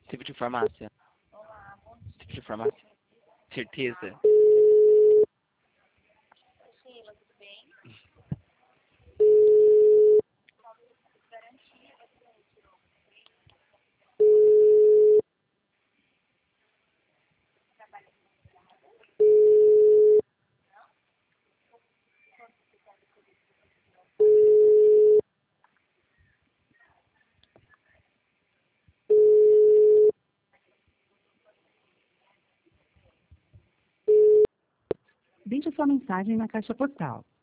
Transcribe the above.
Tipo de farmácia. Tipo de farmácia. Certeza. Sheila, tudo bem? Deixe sua mensagem na caixa postal.